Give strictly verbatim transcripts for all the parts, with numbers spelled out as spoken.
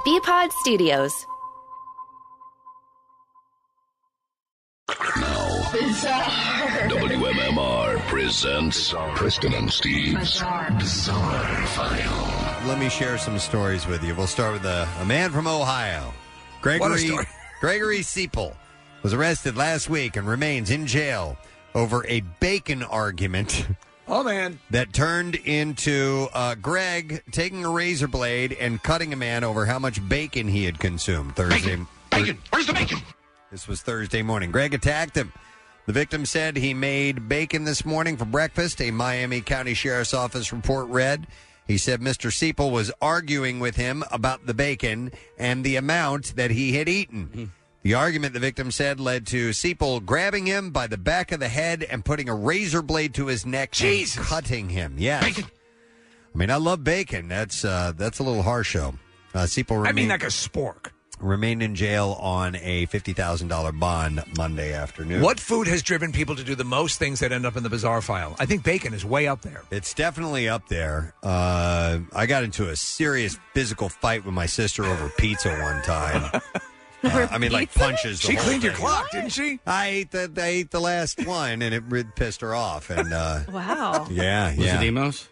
B-Pod Studios. Bizarre. W M M R presents Preston and Steve's Bizarre, Bizarre File. Let me share some stories with you. We'll start with a, a man from Ohio. Gregory, Gregory Siepel was arrested last week and remains in jail over a bacon argument. Oh, man. That turned into uh, Greg taking a razor blade and cutting a man over how much bacon he had consumed Thursday. Bacon! Bacon! Where's the bacon? This was Thursday morning. Greg attacked him. The victim said he made bacon this morning for breakfast, a Miami County Sheriff's Office report read. He said Mister Siepel was arguing with him about the bacon and the amount that he had eaten. Mm-hmm. The argument, the victim said, led to Siepel grabbing him by the back of the head and putting a razor blade to his neck Jesus. and cutting him. Yes. Bacon. I mean, I love bacon. That's uh, that's a little harsh, though. Uh, Siepel remained, I mean, like a spork. Remained in jail on a fifty thousand dollars bond Monday afternoon. What food has driven people to do the most things that end up in the bizarre file? I think bacon is way up there. It's definitely up there. Uh, I got into a serious physical fight with my sister over pizza one time. Uh, I mean, like punches. The she whole cleaned thing. your clock, didn't she? I ate the I ate the last one, and it really pissed her off. And uh, wow, yeah, was yeah. it Emos?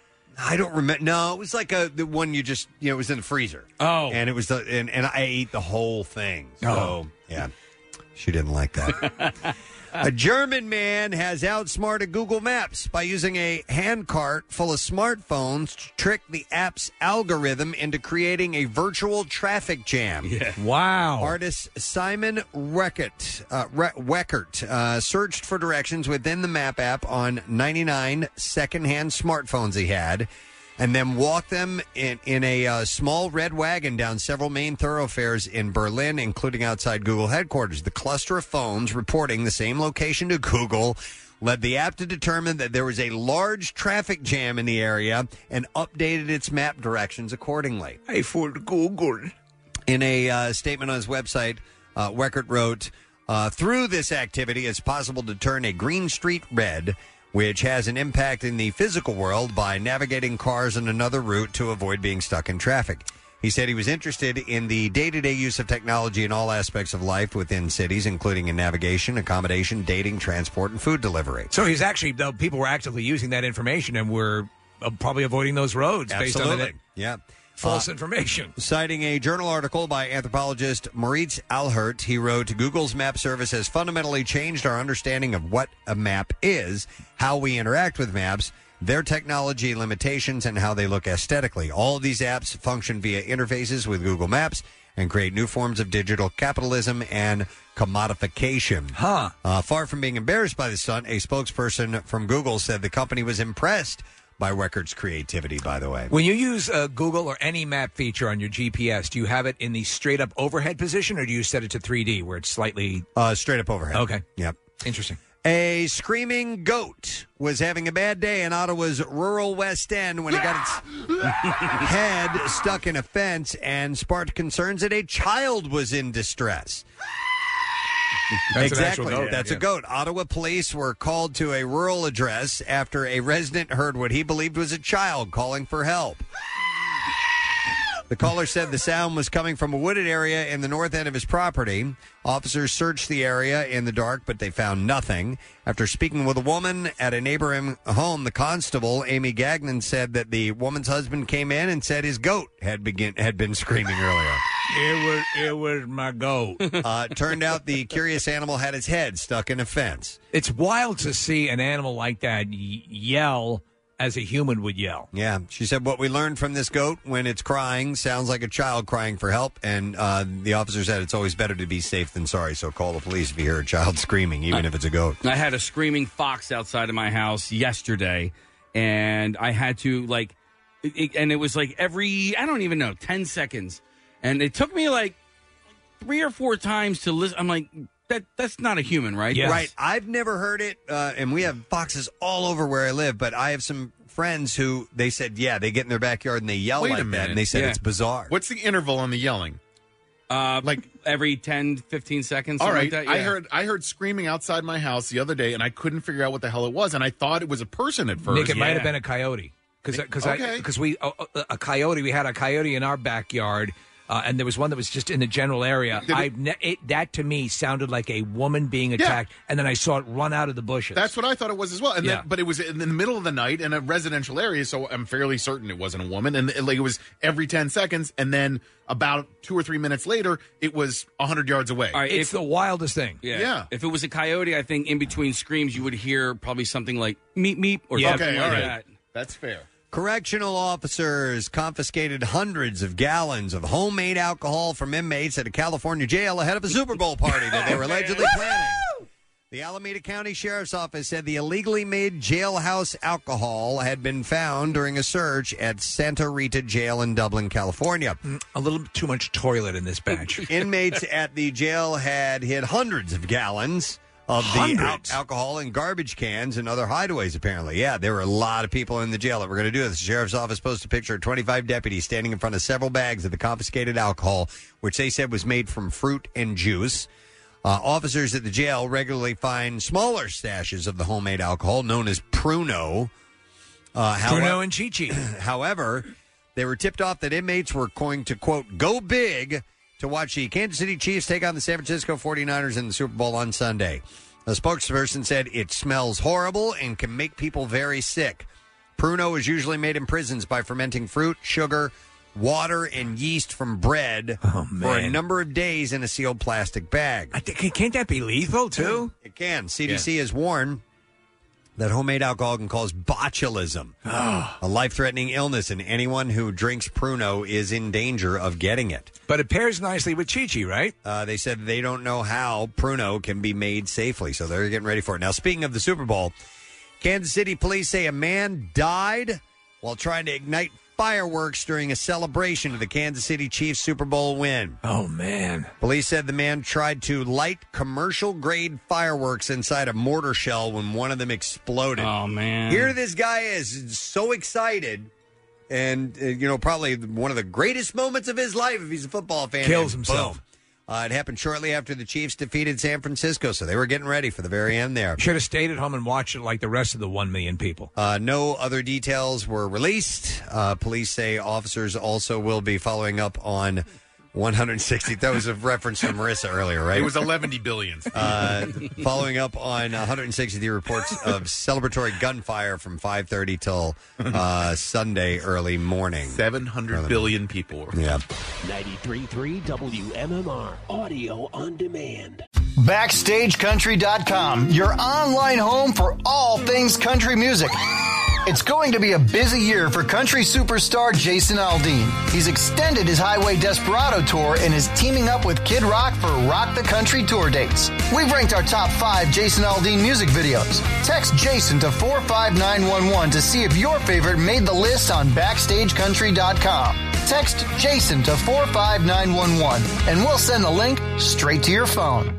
I don't remember. No, it was like a the one you just you know it was in the freezer. Oh, and it was the and, and I ate the whole thing. So oh. yeah, she didn't like that. A German man has outsmarted Google Maps by using a handcart full of smartphones to trick the app's algorithm into creating a virtual traffic jam. Yeah. Wow. Artist Simon Weckert, uh, Re- Weckert uh, searched for directions within the map app on ninety-nine secondhand smartphones he had, and then walked them in, in a uh, small red wagon down several main thoroughfares in Berlin, including outside Google headquarters. The cluster of phones reporting the same location to Google led the app to determine that there was a large traffic jam in the area and updated its map directions accordingly. I fooled Google. In a uh, statement on his website, uh, Weckert wrote, uh, through this activity, it's possible to turn a green street red, which has an impact in the physical world by navigating cars on another route to avoid being stuck in traffic. He said he was interested in the day-to-day use of technology in all aspects of life within cities, including in navigation, accommodation, dating, transport, and food delivery. So he's actually, though, people were actively using that information and were uh, probably avoiding those roads Absolutely. based on it. Yeah. False Uh, information. Citing a journal article by anthropologist Moritz Alhert, he wrote, Google's map service has fundamentally changed our understanding of what a map is, how we interact with maps, their technology limitations, and how they look aesthetically. All of these apps function via interfaces with Google Maps and create new forms of digital capitalism and commodification. Huh. Uh, far from being embarrassed by the stunt, a spokesperson from Google said the company was impressed by Weckert's creativity, by the way. When you use uh, Google or any map feature on your G P S, do you have it in the straight-up overhead position, or do you set it to three D where it's slightly... Uh, straight up overhead. Okay. Yep. Interesting. A screaming goat was having a bad day in Ottawa's rural West End when it got its head stuck in a fence and sparked concerns that a child was in distress. That's exactly. An actual goat. That's yeah. a goat. Ottawa police were called to a rural address after a resident heard what he believed was a child calling for help. The caller said the sound was coming from a wooded area in the north end of his property. Officers searched the area in the dark, but they found nothing. After speaking with a woman at a neighboring home, the constable, Amy Gagnon, said that the woman's husband came in and said his goat had begin had been screaming earlier. It was it was my goat. Uh, it turned out the curious animal had its head stuck in a fence. It's wild to see an animal like that y- yell as a human would yell. Yeah. She said what we learned from this goat when it's crying sounds like a child crying for help. And uh, the officer said it's always better to be safe than sorry. So call the police if you hear a child screaming, even I, if it's a goat. I had a screaming fox outside of my house yesterday, and I had to, like, it, and it was like every, I don't even know, ten seconds. And it took me like three or four times to listen. I'm like, that that's not a human, right? Yes. Right. I've never heard it, uh, and we have foxes all over where I live, but I have some friends who, they said, yeah, they get in their backyard and they yell Wait like a that, minute. and they said Yeah. it's bizarre. What's the interval on the yelling? Uh, like every ten, fifteen seconds, All something right, like that. I Yeah. heard I heard screaming outside my house the other day, and I couldn't figure out what the hell it was, and I thought it was a person at first. Nick, it might have been a coyote. Because because Okay. because we a, a coyote, we had a coyote in our backyard Uh, and there was one that was just in the general area. I ne- it, that to me sounded like a woman being attacked, yeah. and then I saw it run out of the bushes. That's what I thought it was as well. And yeah. then, but it was in the middle of the night in a residential area, so I'm fairly certain it wasn't a woman. And it, like it was every ten seconds, and then about two or three minutes later, it was one hundred yards away. All right, it's if, the wildest thing. Yeah. yeah. If it was a coyote, I think in between screams you would hear probably something like meep meep or yeah. something okay, like all right. that. That's fair. Correctional officers confiscated hundreds of gallons of homemade alcohol from inmates at a California jail ahead of a Super Bowl party that they were allegedly planning. The Alameda County Sheriff's Office said the illegally made jailhouse alcohol had been found during a search at Santa Rita Jail in Dublin, California. A little too much toilet in this batch. Inmates at the jail had hid hundreds of gallons of the al- alcohol in garbage cans and other hideaways, apparently. Yeah, there were a lot of people in the jail that were going to do this. The Sheriff's Office posted a picture of twenty-five deputies standing in front of several bags of the confiscated alcohol, which they said was made from fruit and juice. Uh, officers at the jail regularly find smaller stashes of the homemade alcohol, known as Pruno. Uh, Pruno however, and Chi-Chi. However, they were tipped off that inmates were going to, quote, go big to watch the Kansas City Chiefs take on the San Francisco forty-niners in the Super Bowl on Sunday. A spokesperson said it smells horrible and can make people very sick. Pruno is usually made in prisons by fermenting fruit, sugar, water, and yeast from bread oh, for a number of days in a sealed plastic bag. I think, can't that be lethal, too? It can. C D C yeah. has warned that homemade alcohol can cause botulism, oh. a life-threatening illness, and anyone who drinks Pruno is in danger of getting it. But it pairs nicely with Chi-Chi, right? Uh, they said they don't know how Pruno can be made safely, so they're getting ready for it. Now, speaking of the Super Bowl, Kansas City police say a man died while trying to ignite fireworks during a celebration of the Kansas City Chiefs Super Bowl win. Oh, man. Police said the man tried to light commercial-grade fireworks inside a mortar shell when one of them exploded. Oh, man. Here this guy is, so excited, and, uh, you know, probably one of the greatest moments of his life if he's a football fan. Kills and himself. Boom. Uh, it happened shortly after the Chiefs defeated San Francisco, so they were getting ready for the very end there. Should have stayed at home and watched it like the rest of the one million people. Uh, no other details were released. Uh, police say officers also will be following up on one hundred sixty. That was a reference to Marissa earlier, right? It was eleven billions. Uh, following up on one hundred sixty reports of celebratory gunfire from five thirty till uh, Sunday early morning. seven hundred early billion morning. People. Yeah. ninety-three point three W M M R, audio on demand. Backstage Country dot com, your online home for all things country music. It's going to be a busy year for country superstar Jason Aldean. He's extended his Highway Desperado tour and is teaming up with Kid Rock for Rock the Country tour dates. We've ranked our top five Jason Aldean music videos. Text Jason to four five nine one one to see if your favorite made the list on Backstage Country dot com. Text Jason to four five nine one one and we'll send the link straight to your phone.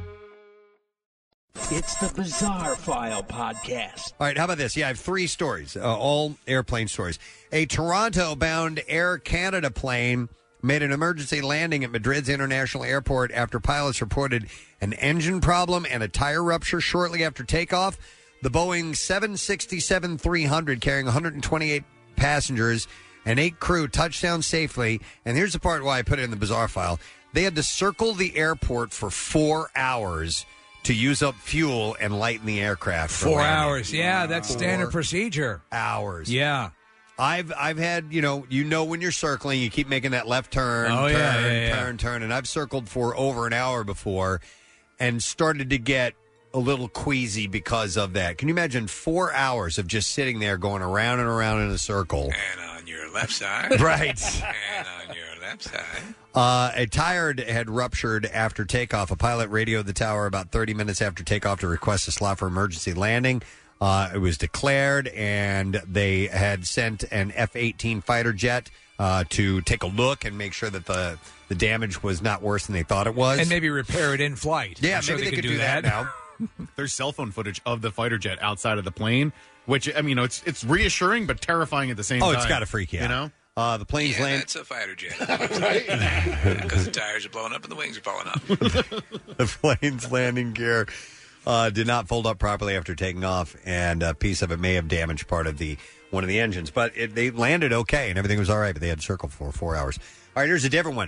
It's the Bizarre File Podcast. All right, how about this? Yeah, I have three stories, uh, all airplane stories. A Toronto-bound Air Canada plane made an emergency landing at Madrid's International Airport after pilots reported an engine problem and a tire rupture shortly after takeoff. The Boeing seven sixty-seven three hundred, carrying one hundred twenty-eight passengers and eight crew, touched down safely. And here's the part why I put it in the Bizarre File. They had to circle the airport for four hours to use up fuel and lighten the aircraft. For Four landing. hours, yeah, that's Four standard procedure. Hours, yeah. I've I've had you know you know when you're circling, you keep making that left turn, oh, turn, yeah, yeah, yeah. turn, turn, and I've circled for over an hour before, and started to get a little queasy because of that. Can you imagine four hours of just sitting there going around and around in a circle? And on your left side, right? And on your left side. Uh, a tire had ruptured after takeoff. A pilot radioed the tower about thirty minutes after takeoff to request a slot for emergency landing. Uh, it was declared, and they had sent an F eighteen fighter jet uh, to take a look and make sure that the, the damage was not worse than they thought it was. And maybe repair it in flight. Yeah, I'm sure maybe they, they could could do that, that now. There's cell phone footage of the fighter jet outside of the plane, which, I mean, you know, it's it's reassuring but terrifying at the same oh, time. Oh, it's got to freak you out. You know? Uh, the plane's yeah, land. That's a fighter jet. Right? Because the tires are blowing up and the wings are falling off. The plane's landing gear uh, did not fold up properly after taking off, and a piece of it may have damaged part of the one of the engines. But it, they landed okay, and everything was all right, but they had circled for four hours. All right, here's a different one.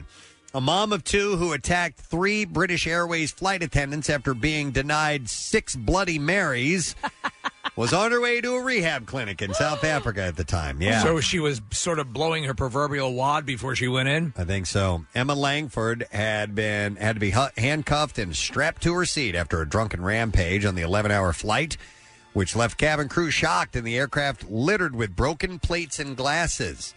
A mom of two who attacked three British Airways flight attendants after being denied six Bloody Marys was on her way to a rehab clinic in South Africa at the time. Yeah. So she was sort of blowing her proverbial wad before she went in? I think so. Emma Langford had been had to be hu- handcuffed and strapped to her seat after a drunken rampage on the eleven-hour flight, which left cabin crew shocked and the aircraft littered with broken plates and glasses.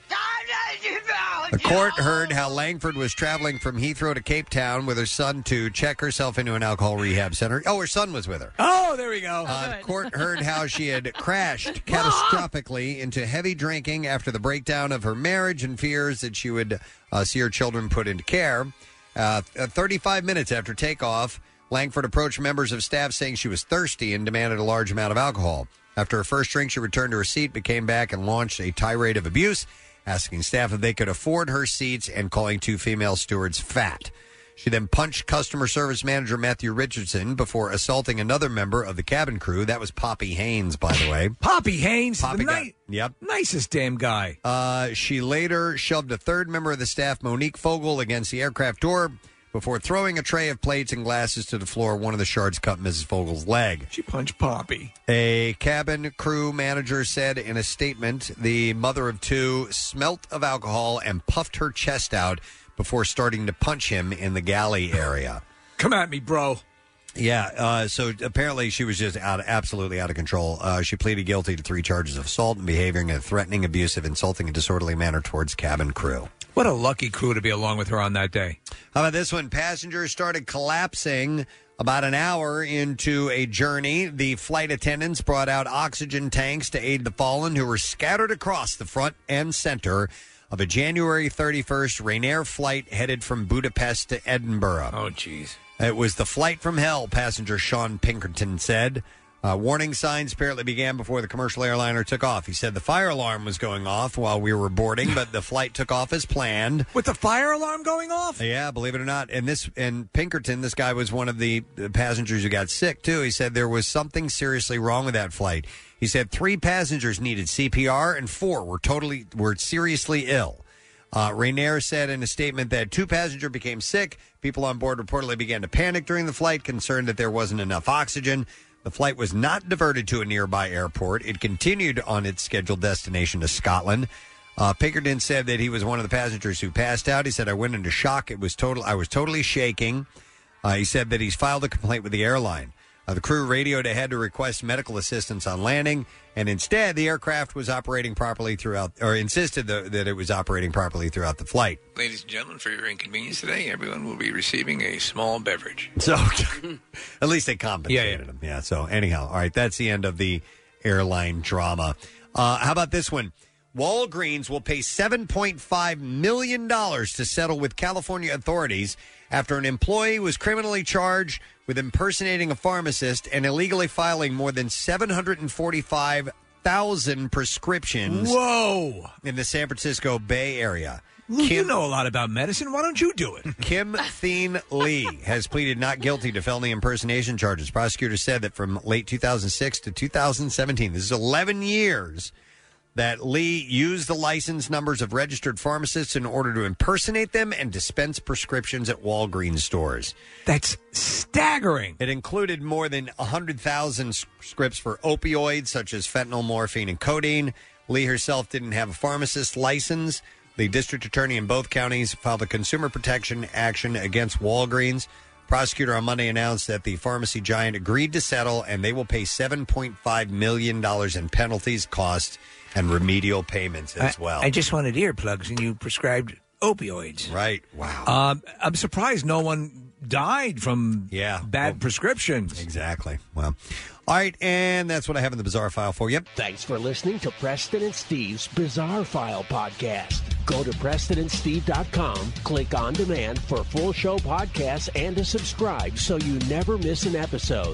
The court heard how Langford was traveling from Heathrow to Cape Town with her son to check herself into an alcohol rehab center. Oh, her son was with her. Oh, there we go. Uh, the court heard how she had crashed catastrophically into heavy drinking after the breakdown of her marriage and fears that she would uh, see her children put into care. Uh, thirty-five minutes after takeoff, Langford approached members of staff saying she was thirsty and demanded a large amount of alcohol. After her first drink, she returned to her seat, but came back and launched a tirade of abuse, asking staff if they could afford her seats and calling two female stewards fat. She then punched customer service manager Matthew Richardson before assaulting another member of the cabin crew. That was Poppy Haynes, by the way. Poppy Haynes? Poppy the got- ni- Yep. Nicest damn guy. Uh, she later shoved a third member of the staff, Monique Fogel, against the aircraft door before throwing a tray of plates and glasses to the floor. One of the shards cut Missus Fogel's leg. She punched Poppy. A cabin crew manager said in a statement, the mother of two smelt of alcohol and puffed her chest out before starting to punch him in the galley area. Come at me, bro. Yeah, uh, so apparently she was just out, absolutely out of control. Uh, she pleaded guilty to three charges of assault and behaving in a threatening, abusive, insulting, and disorderly manner towards cabin crew. What a lucky crew to be along with her on that day. How about this one? Passengers started collapsing about an hour into a journey. The flight attendants brought out oxygen tanks to aid the fallen who were scattered across the front and center of a January thirty-first Ryanair flight headed from Budapest to Edinburgh. Oh, jeez. It was the flight from hell, passenger Sean Pinkerton said. Uh, warning signs apparently began before the commercial airliner took off. He said the fire alarm was going off while we were boarding, but the flight took off as planned. With the fire alarm going off? Yeah, believe it or not. And this and Pinkerton, this guy was one of the passengers who got sick, too. He said there was something seriously wrong with that flight. He said three passengers needed C P R and four were totally were seriously ill. Uh, Ryanair said in a statement that two passengers became sick. People on board reportedly began to panic during the flight, concerned that there wasn't enough oxygen. The flight was not diverted to a nearby airport. It continued on its scheduled destination to Scotland. Uh, Pinkerton said that he was one of the passengers who passed out. He said, I went into shock. It was total. I was totally shaking. Uh, he said that he's filed a complaint with the airline. Uh, the crew radioed ahead to request medical assistance on landing, and instead the aircraft was operating properly throughout, or insisted the, that it was operating properly throughout the flight. Ladies and gentlemen, for your inconvenience today, everyone will be receiving a small beverage. So at least they compensated Yeah, yeah. him. Yeah, so anyhow, all right, that's the end of the airline drama. Uh, how about this one? Walgreens will pay seven point five million dollars to settle with California authorities after an employee was criminally charged with impersonating a pharmacist and illegally filing more than seven hundred forty-five thousand prescriptions Whoa. in the San Francisco Bay Area. Lou, you know a lot about medicine. Why don't you do it? Kim Thien Lee has pleaded not guilty to felony impersonation charges. Prosecutors said that from late two thousand six to two thousand seventeen, this is eleven years, that Lee used the license numbers of registered pharmacists in order to impersonate them and dispense prescriptions at Walgreens stores. That's staggering. It included more than one hundred thousand scripts for opioids such as fentanyl, morphine, and codeine. Lee herself didn't have a pharmacist license. The district attorney in both counties filed a consumer protection action against Walgreens. Prosecutor on Monday announced that the pharmacy giant agreed to settle, and they will pay seven point five million dollars in penalties, costs, and remedial payments as I, well. I just wanted earplugs, and you prescribed opioids. Right. Wow. Um, I'm surprised no one died from yeah, bad well, prescriptions. Exactly. Well, all right, and that's what I have in the Bizarre File for you. Thanks for listening to Preston and Steve's Bizarre File podcast. Go to preston and steve dot com, click on demand for full show podcasts and to subscribe so you never miss an episode.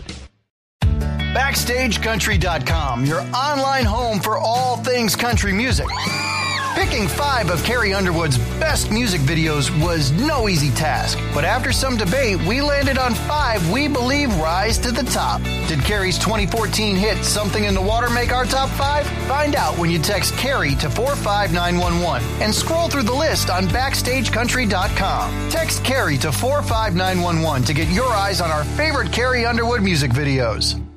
Backstage Country dot com, your online home for all things country music. Picking five of Carrie Underwood's best music videos was no easy task, but after some debate, we landed on five we believe rise to the top. Did Carrie's twenty fourteen hit Something in the Water make our top five? Find out when you text Carrie to four five nine one one and scroll through the list on backstage country dot com. Text Carrie to four five nine one one to get your eyes on our favorite Carrie Underwood music videos.